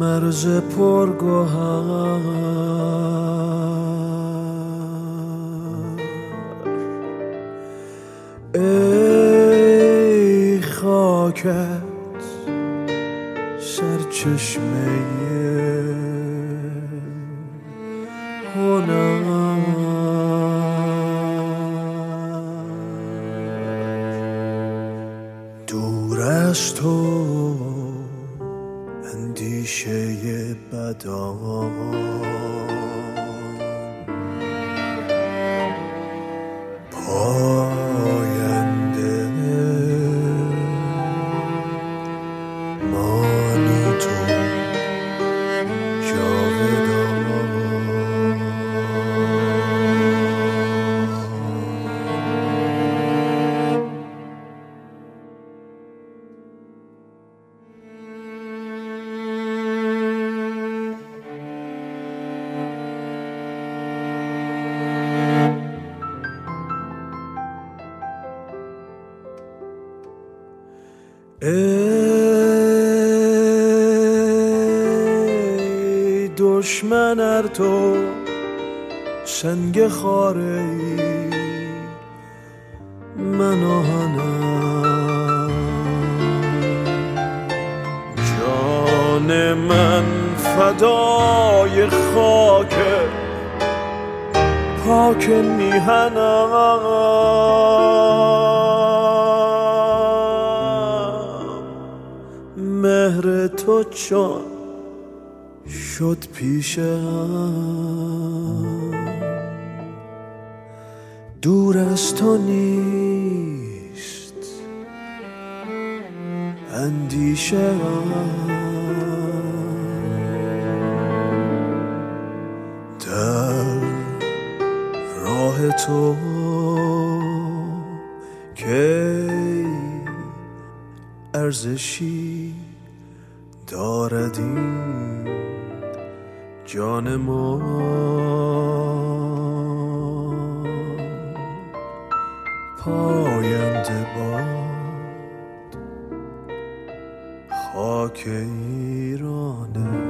مرز پرگوهر ای خاکت سرچشمه هنر دور از تو اندیشه بدان پاینده مانی تو جاودان ای دشمن ار تو سنگ خاره ای من آهنم جان من فدای خاک پاک میهنم مهر تو چون شد پیشم دور از تو نیست اندیشه در راه تو کی ارزشی دارد این جان ما پاینده باد خاک ایرانه